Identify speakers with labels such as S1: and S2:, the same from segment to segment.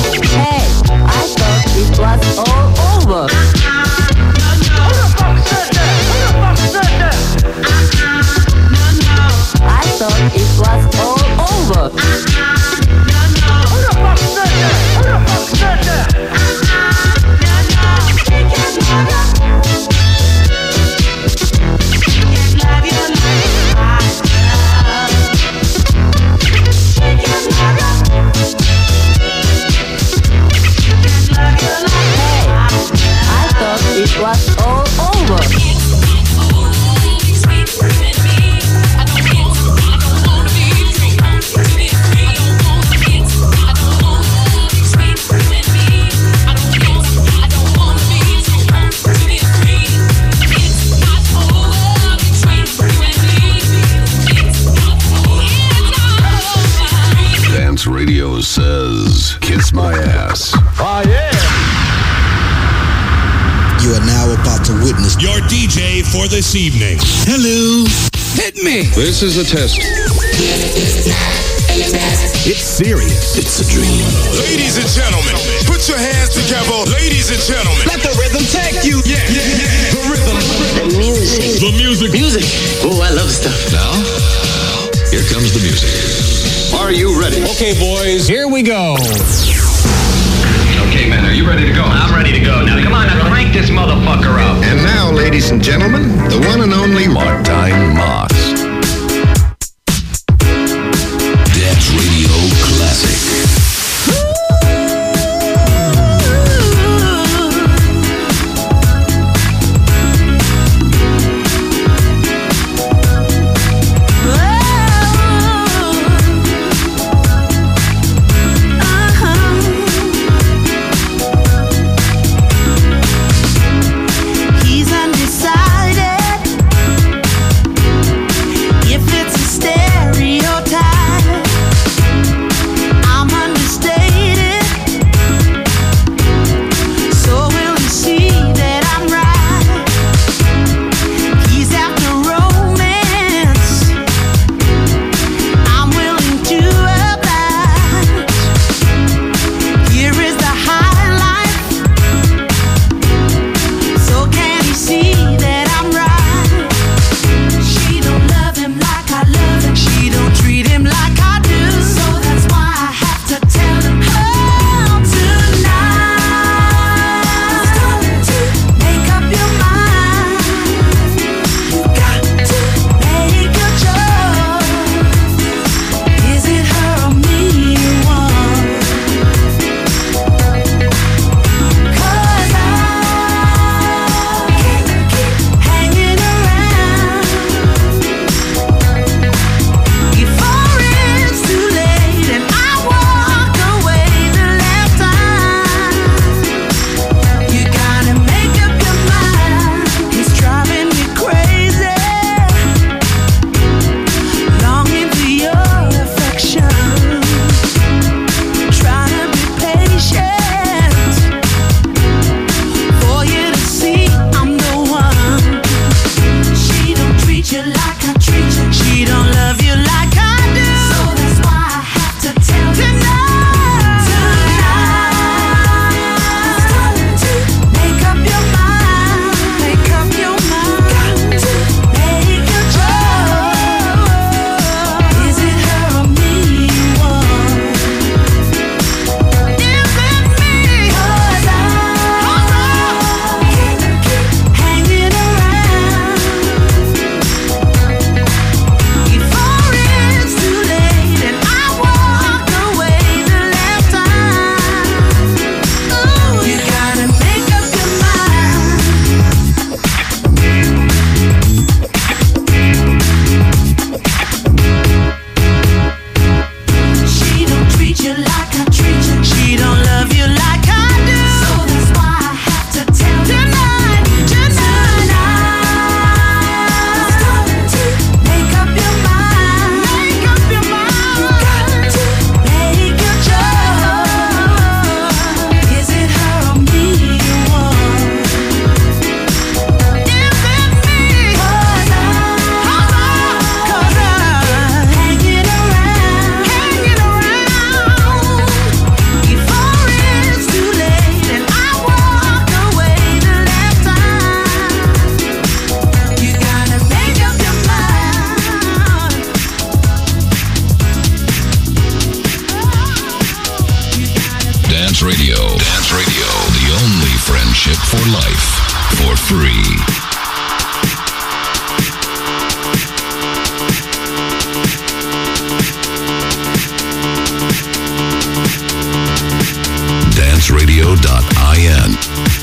S1: Hey, I thought it was all over.
S2: Who the fuck said that? Who the fuck said that?
S1: I thought it was all over.
S2: Who the fuck said that? Who the fuck said that?
S1: It was all over.
S3: Dance Radio says, kiss my ass.
S2: Oh yeah.
S4: You are now about to witness
S5: your DJ for this evening.
S4: Hello. Hit me.
S3: This is a test.
S5: It's serious.
S4: It's a dream.
S5: Ladies and gentlemen, put your hands together. Ladies and gentlemen,
S4: Let the rhythm take you.
S5: yeah. The rhythm.
S1: The music.
S5: The music.
S6: Music. Oh, I love stuff.
S3: Now, here comes the music. Are you ready?
S5: Okay, boys, here we go.
S7: Okay, man, are you ready to go?
S6: I'm ready to go. Now, come on, now crank this motherfucker up.
S3: And now, ladies and gentlemen, the one and only Martijn Maas. Dance Radio Classic.
S8: He's undecided.
S3: Radio. Dance Radio, the only friendship for life. For free. danceradio.in.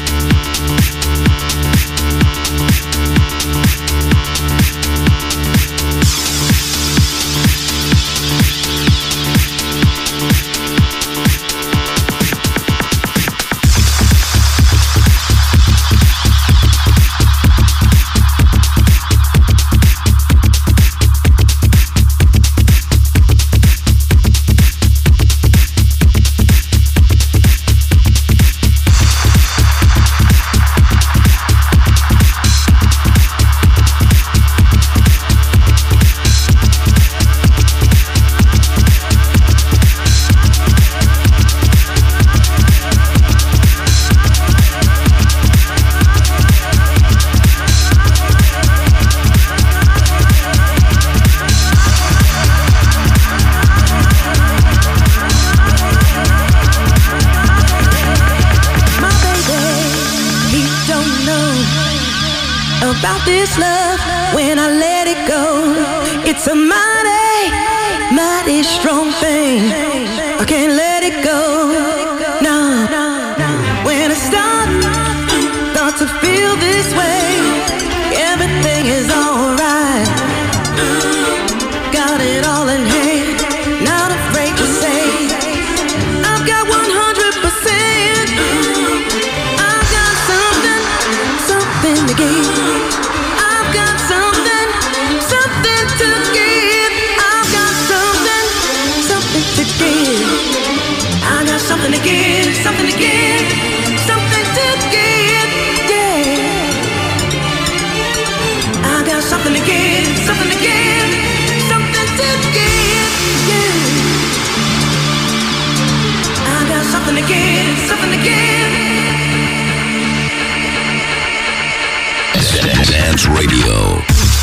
S7: About this love, when I let it go, it's a mighty, mighty strong thing. I can't let it go, no. When I start to feel this way, everything is alright. Got it all in hand, not afraid to say I've got 100%. I've got something to give. Something to give, something to give, something to give, yeah. I got something to give, something to give, something to give, yeah. I got something to give, something to give.
S3: Dance Radio.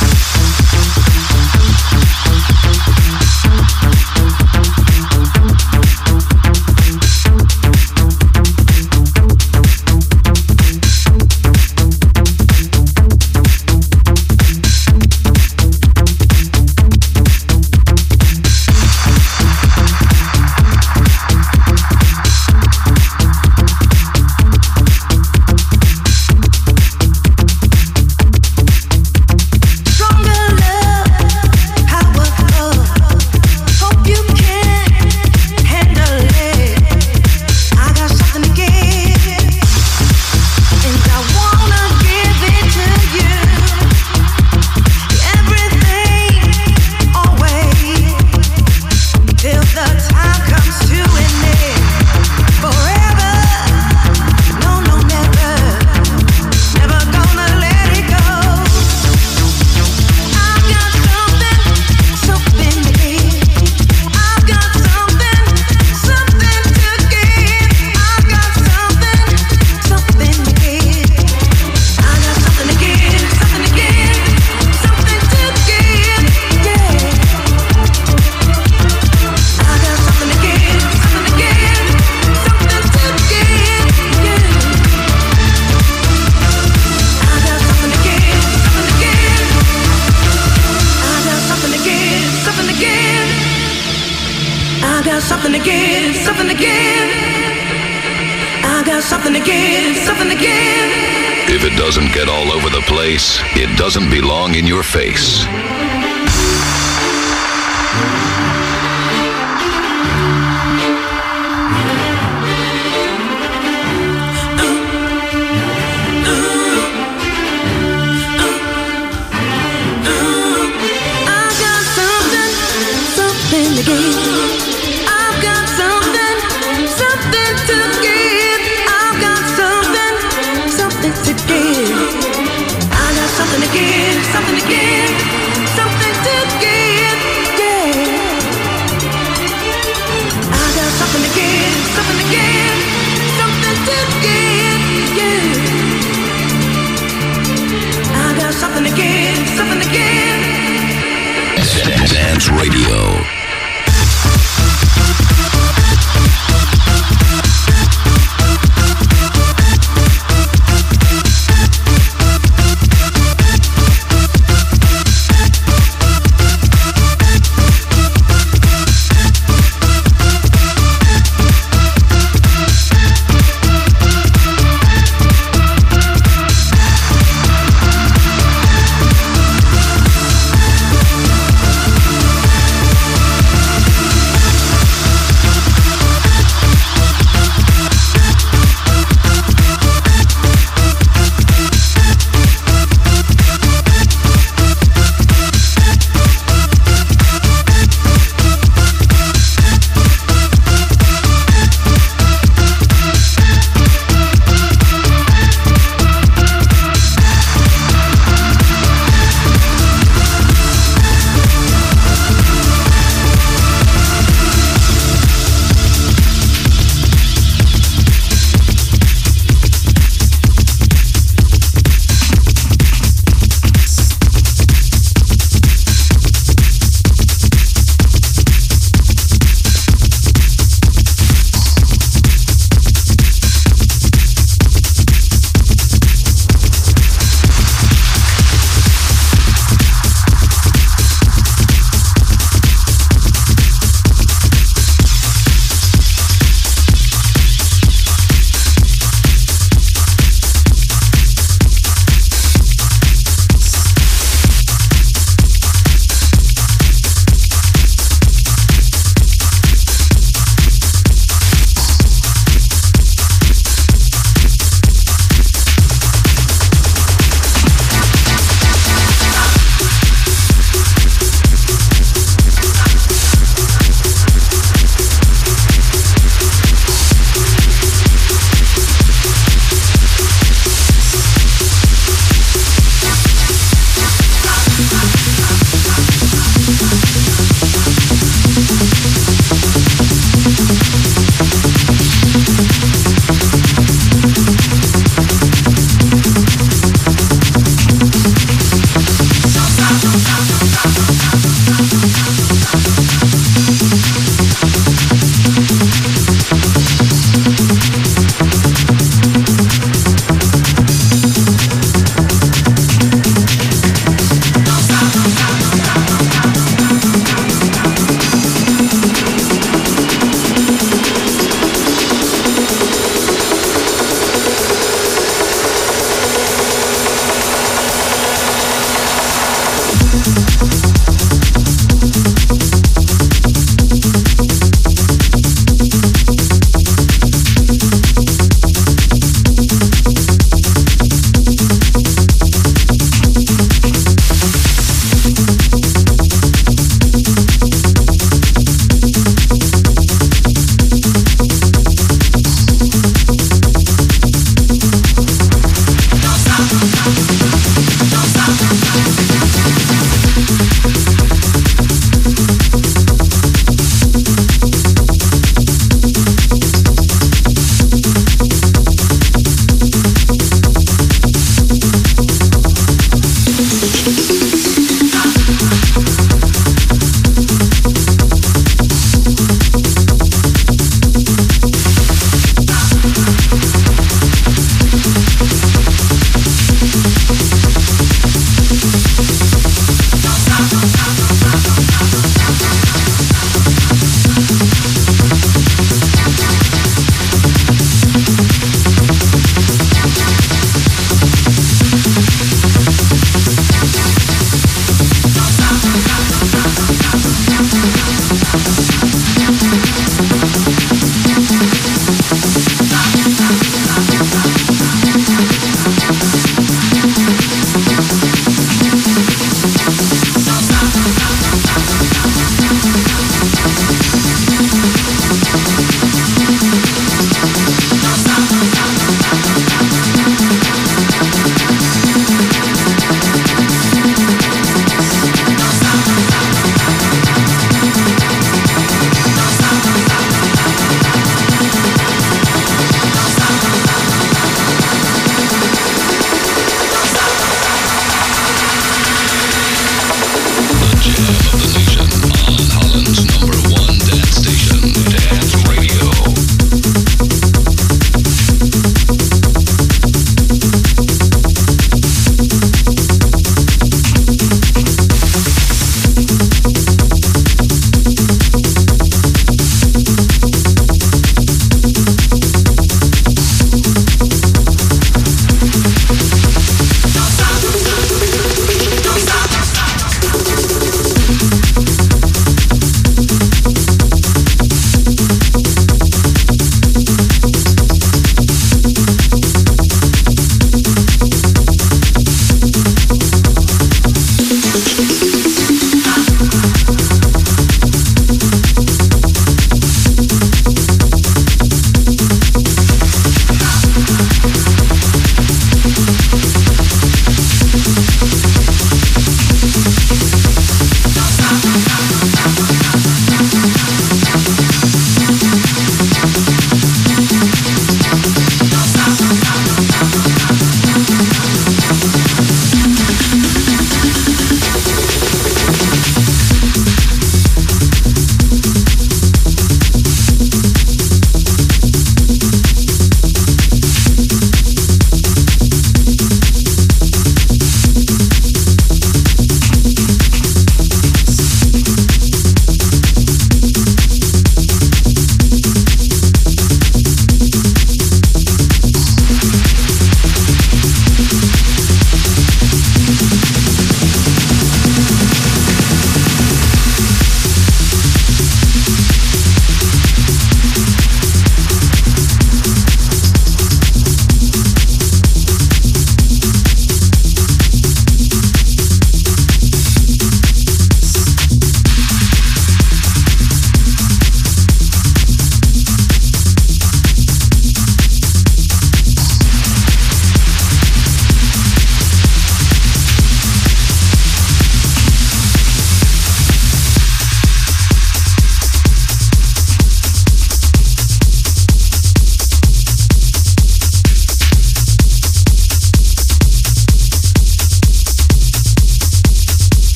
S3: If it doesn't get all over the place, it doesn't belong in your face.
S7: Something to give, something to give, something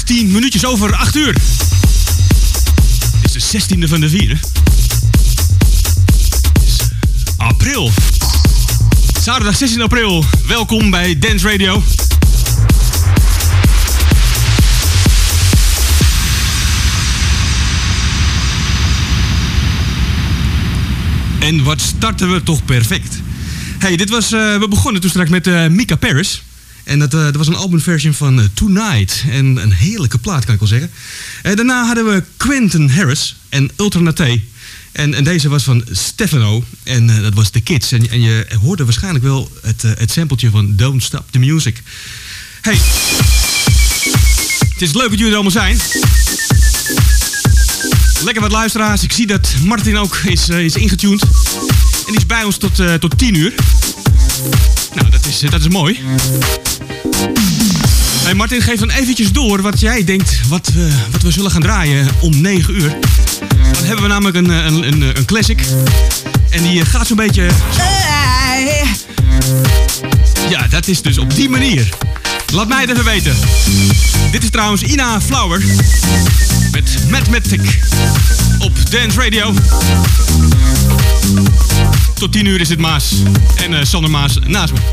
S8: 18 minuutjes over 8 uur. Het is de 16e van de 4e. Het is april. Zaterdag 16 april. Welkom bij Dance Radio. En wat starten we toch perfect. Hey, dit was, we begonnen toen straks met Mika Paris. En dat was een albumversion van Tonight. En een heerlijke plaat, kan ik wel zeggen. Daarna hadden we Quentin Harris en Ultranate. En deze was van Stefano. En dat was The Kids. En je hoorde waarschijnlijk wel het sampletje van Don't Stop the Music. Hey, het is leuk dat jullie er allemaal zijn. Lekker wat luisteraars. Ik zie dat Martin ook is ingetuned. En die is bij ons tot 10 uur. Nou, dat is mooi. Hey Martin, geef dan eventjes door wat jij denkt wat we zullen gaan draaien om 9 uur. Dan hebben we namelijk een classic. En die gaat zo'n beetje... Ja, dat is dus op die manier. Laat mij het even weten. Dit is trouwens Ina Flower. Met Mathematic. Op Dance Radio. Tot 10 uur is dit Maas. En Sander Maas naast me.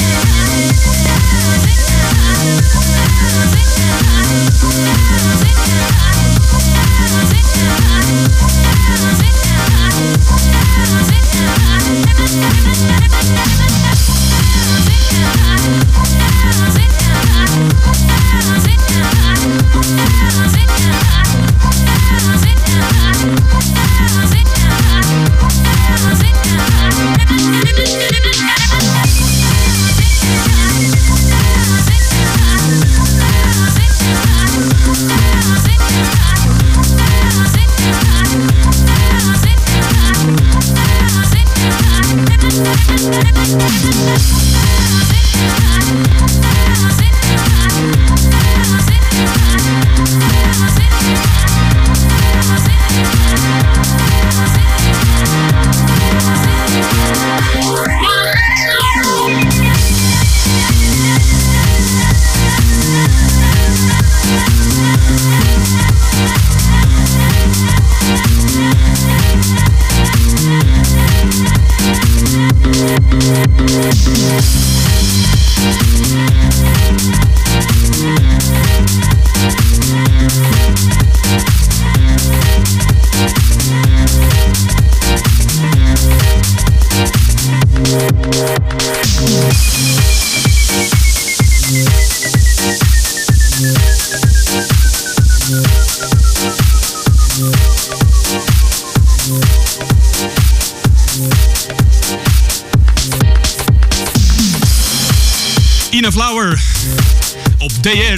S8: Ina Flower op DR.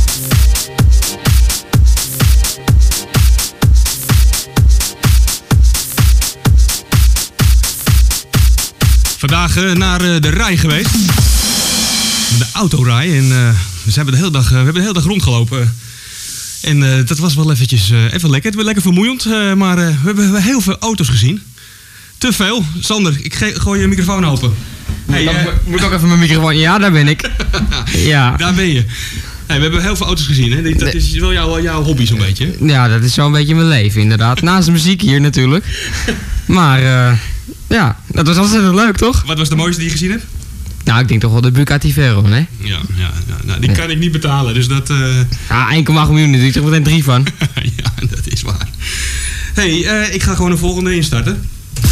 S8: Vandaag naar de rij geweest. De autorij. En we hebben de hele dag rondgelopen. En dat was wel eventjes even lekker. Het was lekker vermoeiend. Maar we hebben heel veel auto's gezien. Te veel. Sander, ik gooi je microfoon open. Hey,
S9: moet ik ook even mijn microfoon? Ja, daar ben ik. Ja.
S8: Daar ben je. Hey, we hebben heel veel auto's gezien, hè? Dat is wel jouw hobby zo'n beetje.
S9: Ja, dat is zo'n beetje mijn leven inderdaad. Naast de muziek hier natuurlijk. Maar ja, dat was ontzettend leuk, toch?
S8: Wat was de mooiste die je gezien hebt?
S9: Nou, ik denk toch wel de Bugatti Veyron, hè?
S8: Ja. Nou, die kan ik niet betalen, dus dat...
S9: Ja, 1,8 miljoen, dus ik zeg meteen 3 van.
S8: Ja, dat is waar. Hey, ik ga gewoon de volgende instarten.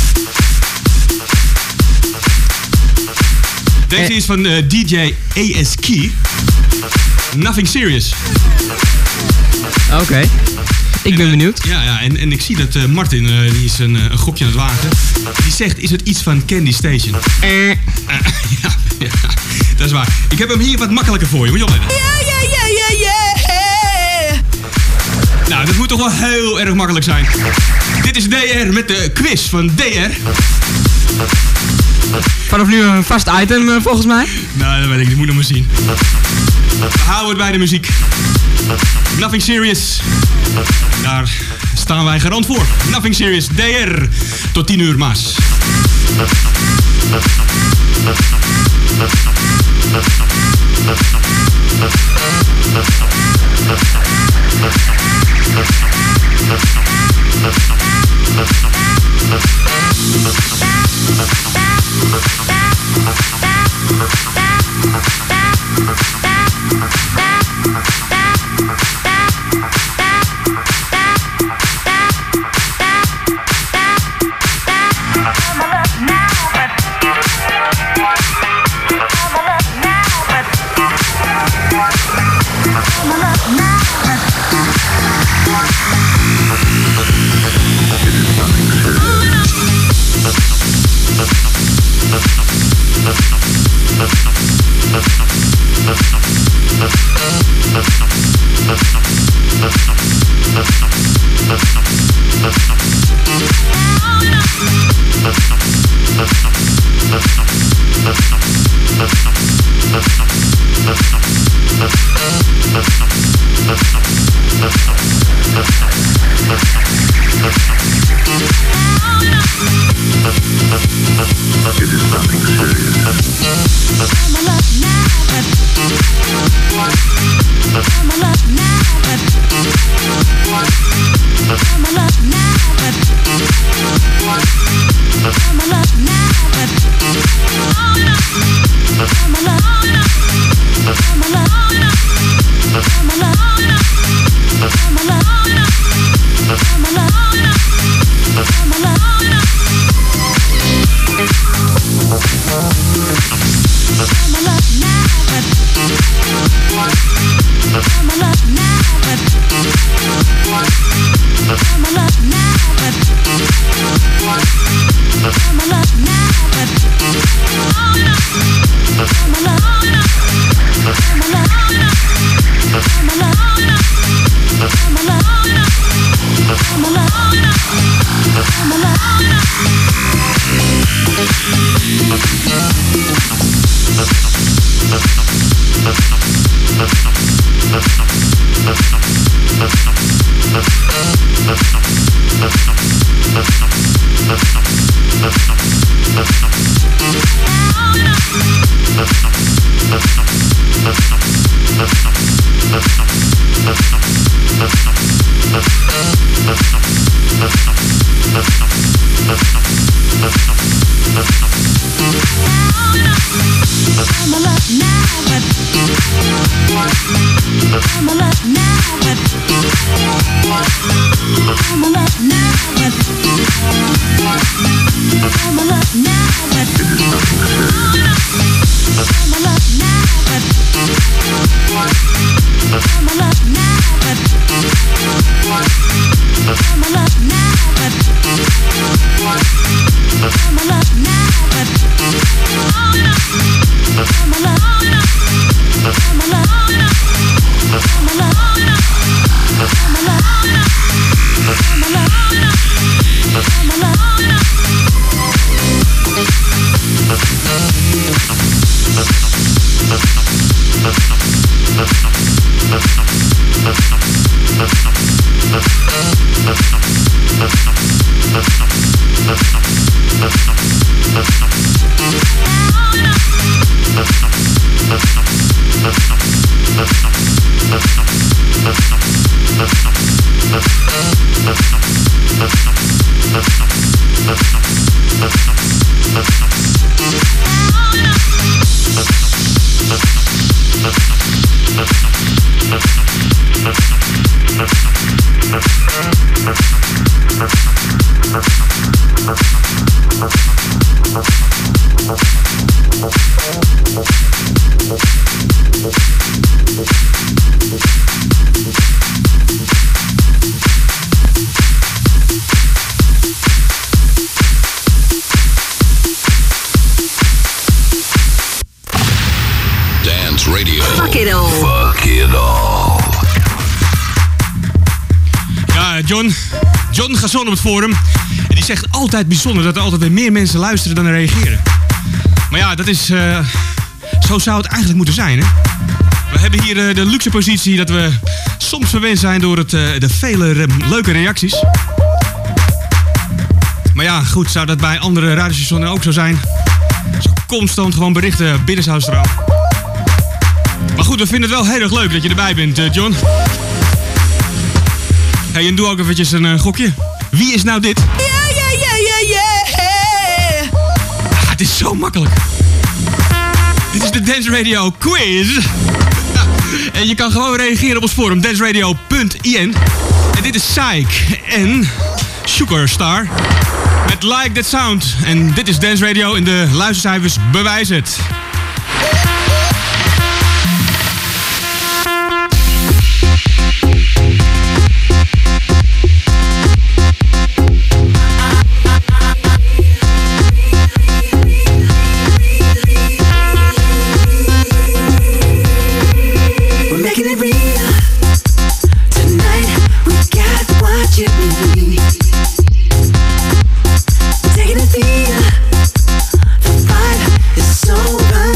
S8: Deze is van DJ ASK. Nothing Serious.
S9: Oké. Ik ben benieuwd.
S8: Ja, en ik zie dat Martin, die is een gokje aan het wagen. Die zegt, is het iets van Candy Station? Ja, dat is waar. Ik heb hem hier wat makkelijker voor je. Moet je opletten.
S7: Yeah.
S8: Nou, dat moet toch wel heel erg makkelijk zijn. Dit is DR met de quiz van DR.
S9: Vanaf nu een vast item volgens mij.
S8: Nou, dat weet ik. Dat moet nog maar zien. We houden het bij de muziek. Nothing Serious. Daar staan wij garant voor. Nothing Serious. DR. Tot 10 uur Maas.
S7: Come on.
S8: John Gasson op het forum. En die zegt altijd bijzonder dat er altijd weer meer mensen luisteren dan er reageren. Maar ja, dat is... zo zou het eigenlijk moeten zijn, hè? We hebben hier de luxe positie dat we soms verwend zijn door de vele leuke reacties. Maar ja, goed, zou dat bij andere radiostations ook zo zijn? Als constant gewoon berichten binnen zou stromen. Maar goed, we vinden het wel heel erg leuk dat je erbij bent, John. Hey, en doe ook eventjes een gokje. Wie is nou dit?
S7: Yeah.
S8: Het is zo makkelijk. Dit is de Dance Radio Quiz. En je kan gewoon reageren op ons forum, danceradio.in. En dit is Psych en Sugarstar met Like That Sound. En dit is Dance Radio en de luistercijfers bewijzen het.
S7: Taking a beat, the vibe is so right.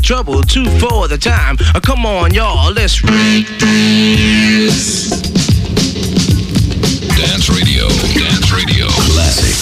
S10: trouble, 2 for the time. Come on, y'all, let's
S3: Dance Radio. Dance Radio. Classic.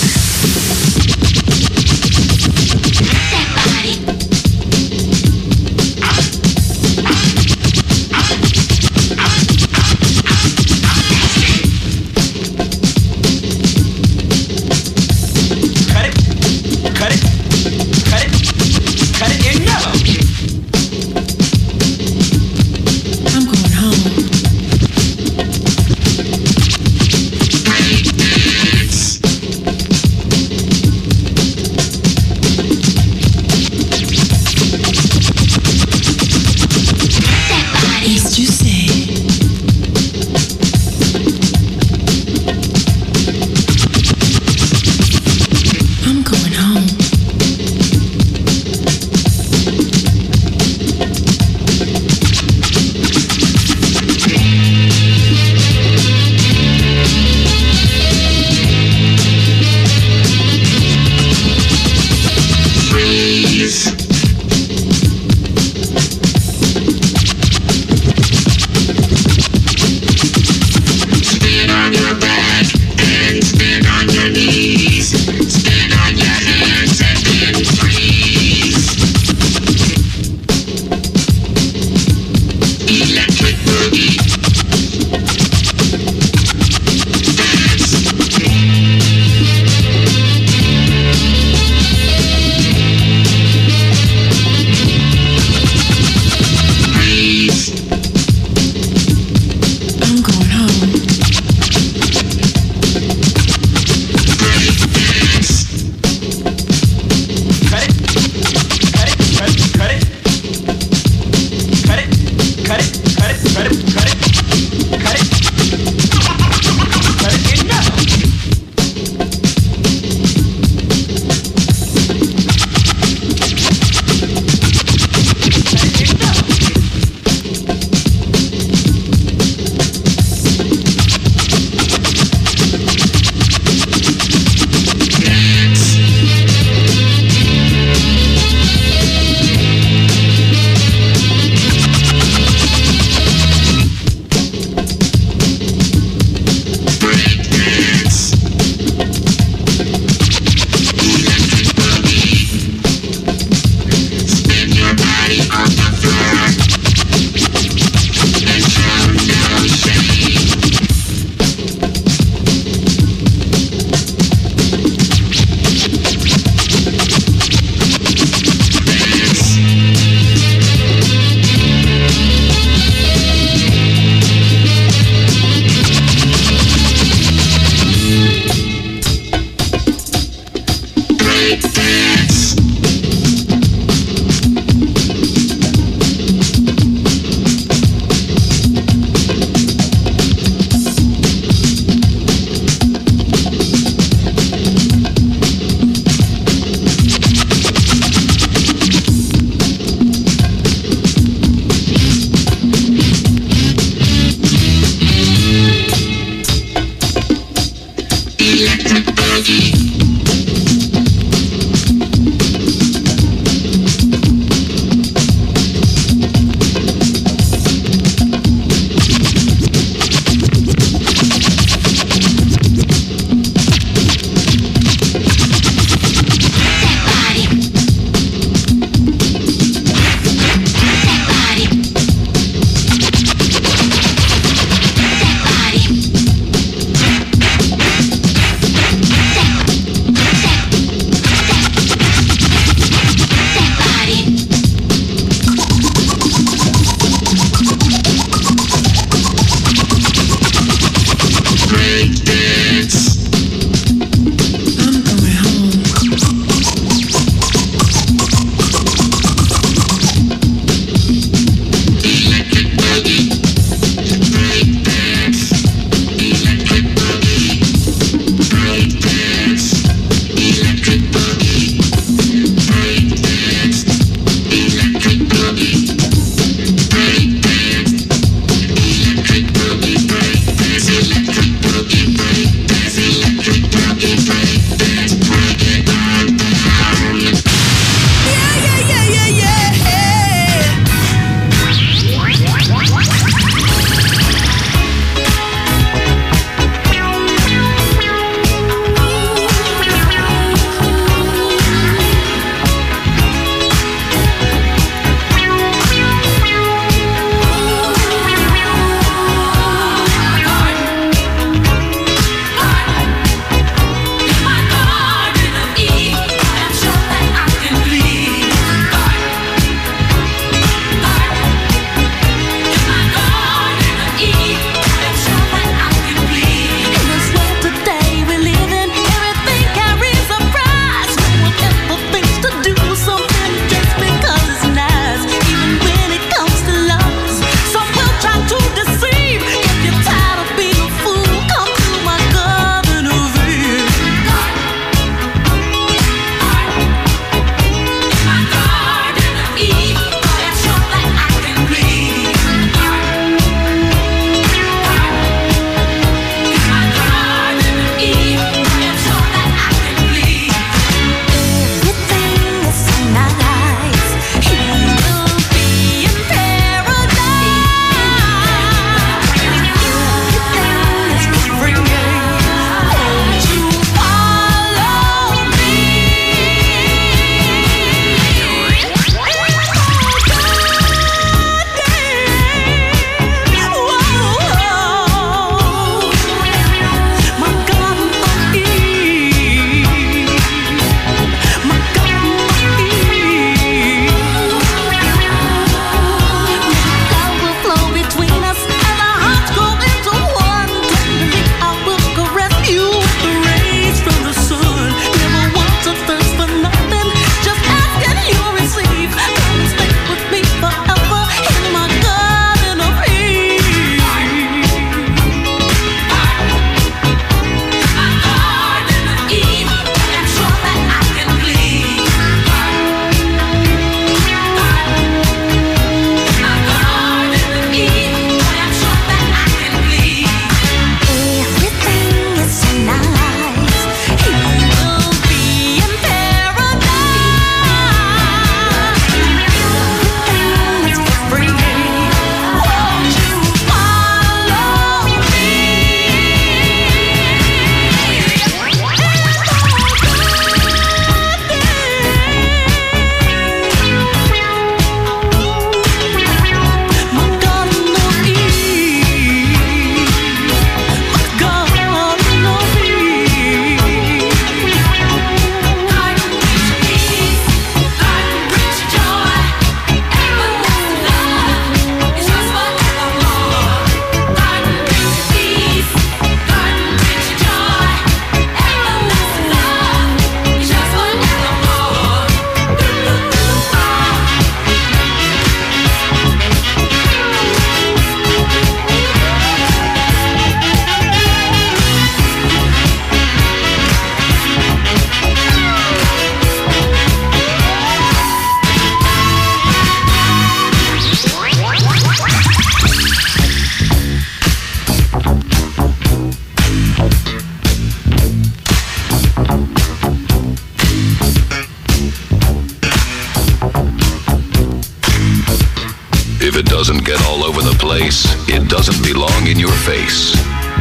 S3: all over the place. It doesn't belong in your face.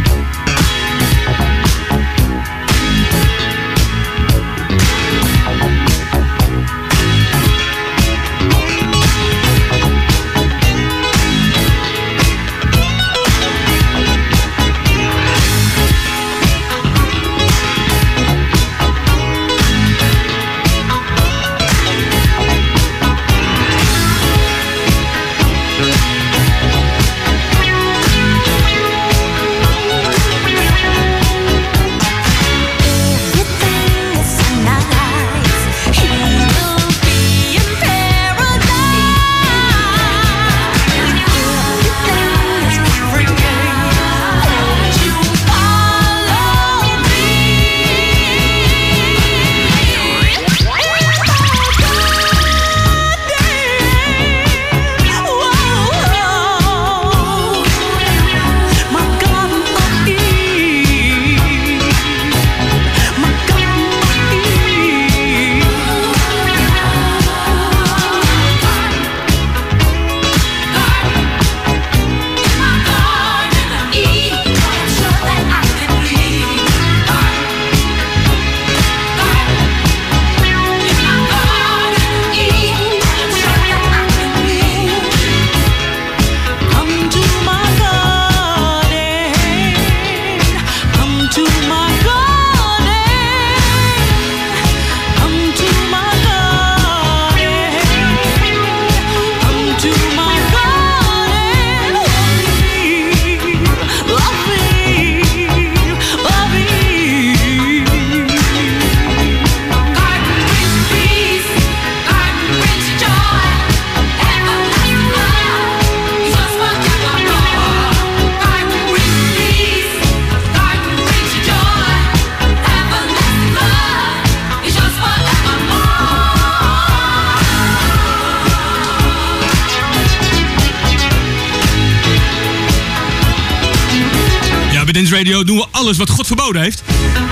S8: Dance Radio doen we alles wat God verboden heeft.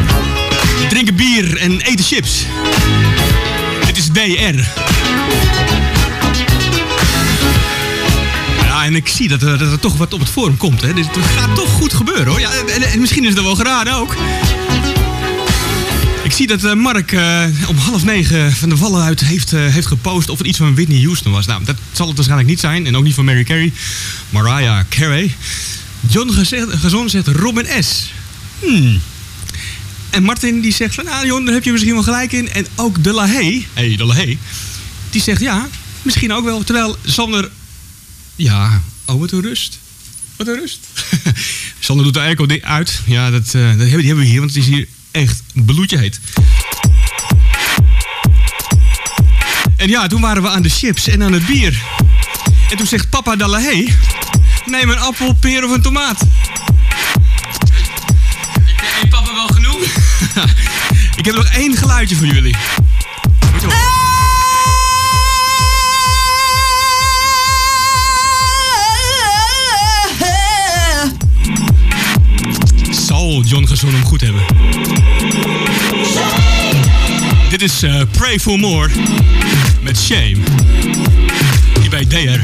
S8: We drinken bier en eten chips. Dit is DR. Ja, en ik zie dat er toch wat op het forum komt. Hè. Dus het gaat toch goed gebeuren, hoor. Ja, en misschien is het wel geraden ook. Ik zie dat Mark om 8:30 van de Wallen uit heeft gepost of het iets van Whitney Houston was. Nou, dat zal het waarschijnlijk niet zijn. En ook niet van Mariah Carey. John Gezon zegt Robin S. En Martin die zegt van, nou John, daar heb je misschien wel gelijk in. En ook De La Haye, die zegt ja, misschien ook wel. Terwijl Sander, ja, oh wat een rust. Wat een rust. Sander doet de airco uit. Ja, die hebben we hier, want het is hier echt bloedje heet. En ja, toen waren we aan de chips en aan het bier. En toen zegt papa De La Haye, neem een appel, peer of een tomaat. Heeft papa wel genoeg? Ik heb nog 1 geluidje voor jullie. Moet je op. Zal John Gezon hem goed hebben. Dit is Pray For More met Shame. Hier bij DR.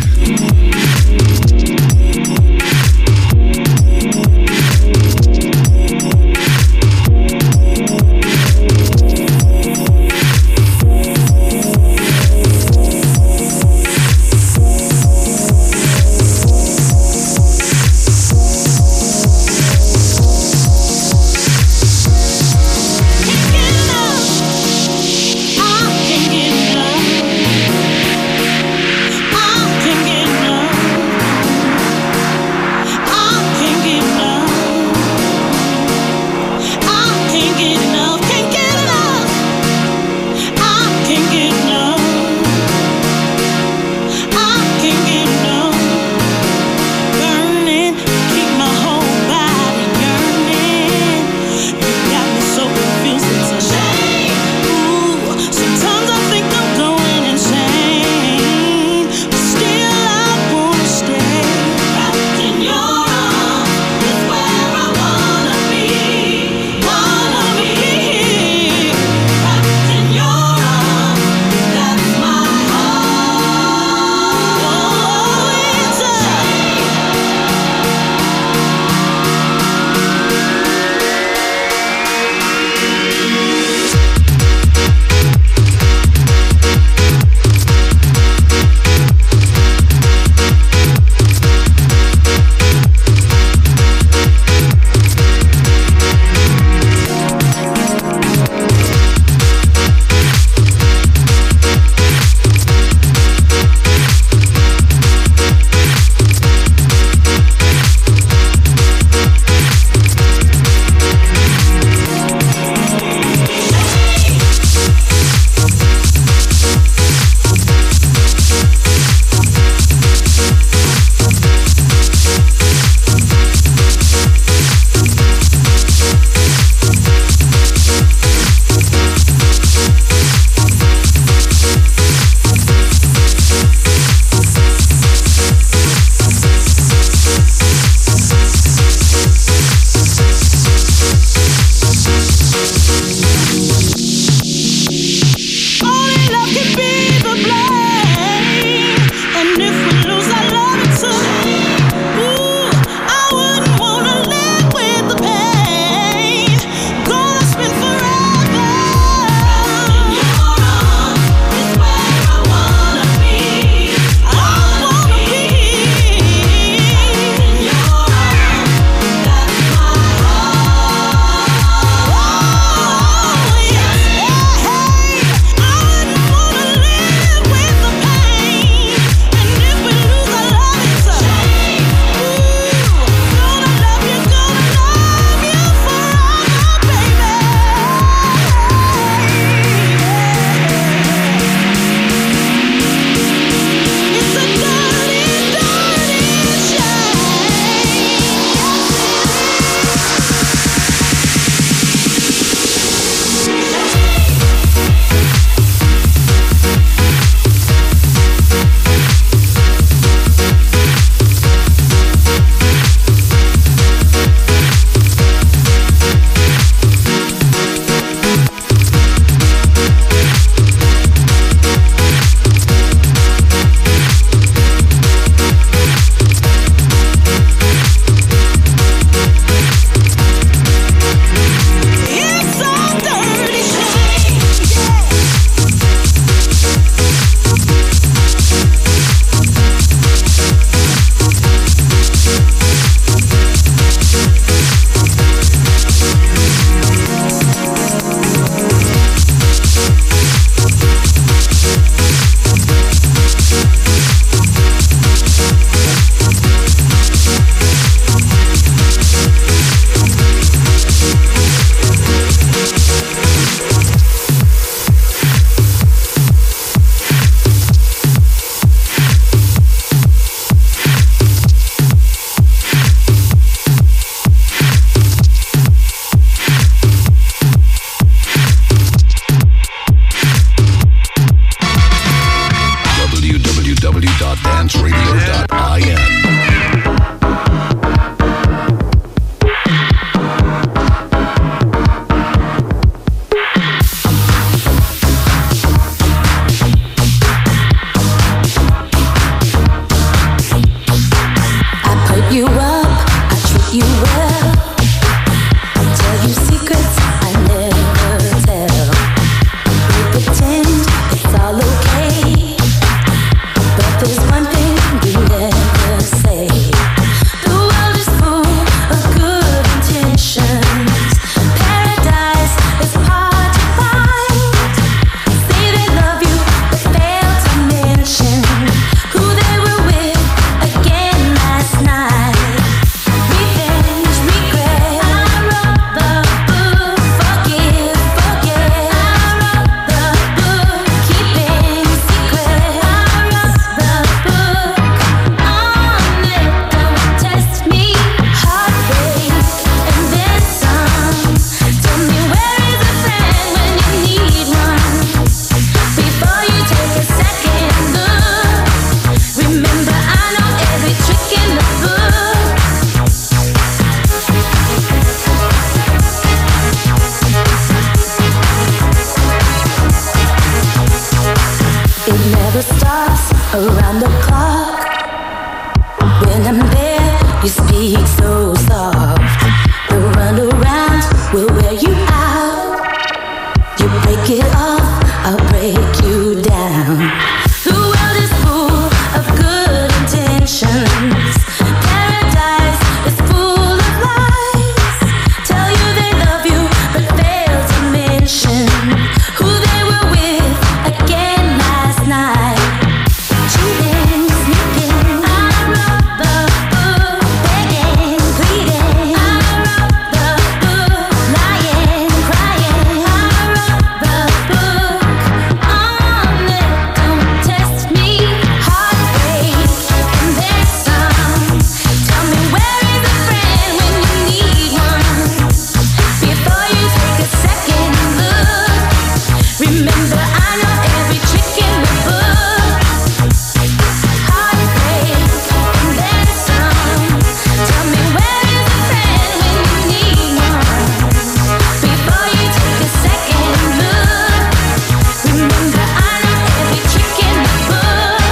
S7: You speak so soft. The runaround will wear you out. You break it off, I'll break you down. The world is full of good intentions. Paradise is full of lies. Tell you they love you, but fail to mention who they were with again last night. Cheating, sneaking, I wrote the book. Begging, pleading, I wrote the book. Lying, crying, I wrote the book. On it, don't test me. Heartbreak, and then some. Tell me where is a friend when you need one? Before you take a second look, remember I know every trick in the book. Heartbreak, and then some. Tell me where is a friend when you need one? Before you take a second look, remember I know every trick in the book.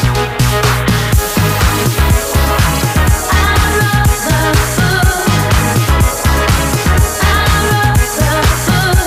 S7: I wrote the book. I wrote the book.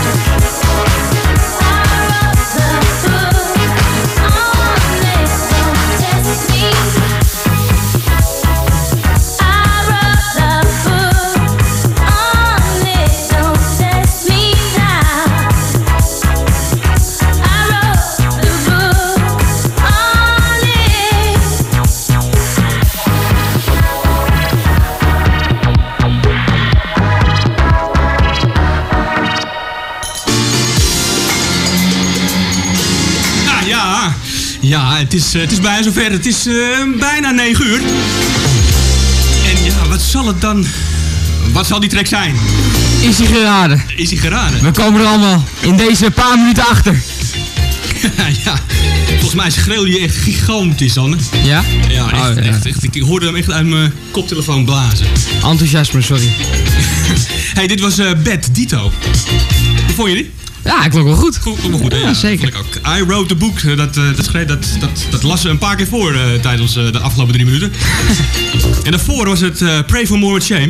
S8: Ja, het is bijna zover. Het is bijna 9 uur. En ja, wat zal het dan... Wat zal die track zijn?
S9: Is hij geraden?
S8: Is hij geraden?
S9: We komen er allemaal in deze paar minuten achter.
S8: Ja, volgens mij schreeuwde je echt gigantisch, Anne.
S9: Ja?
S8: Ja, echt. Ik hoorde hem echt uit mijn koptelefoon blazen.
S9: Enthousiasme, sorry.
S8: Hey, dit was Bad Dito. Hoe vond je die?
S9: Ja, ik klonk wel goed.
S8: Klonk wel goed, hè?
S9: Ja, zeker.
S8: Vond ik ook. I wrote the book. Dat las ze een paar keer voor tijdens de afgelopen 3 minuten. En daarvoor was het Pray for More with Shame.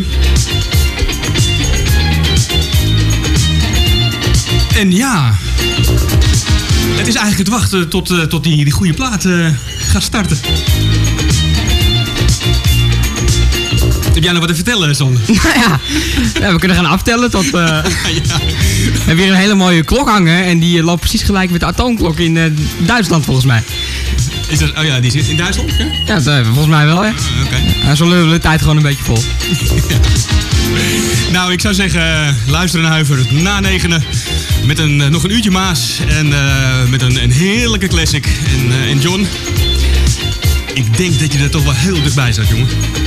S8: En ja, het is eigenlijk het wachten tot die goede plaat gaat starten. Heb jij nog wat te vertellen, Sander?
S9: Ja, we kunnen gaan aftellen tot...
S8: Ja.
S9: We hebben hier een hele mooie klok hangen en die loopt precies gelijk met de atoomklok in Duitsland volgens mij.
S8: Is dat, oh ja, die zit in Duitsland? Ja,
S9: ja volgens mij wel, hè.
S8: Oké.
S9: Zo lullen we de tijd gewoon een beetje vol.
S8: Ja. Nou, ik zou zeggen, luister naar Huiver na 9 met nog een uurtje Maas en met een heerlijke classic. En John, ik denk dat je er toch wel heel dichtbij staat, jongen.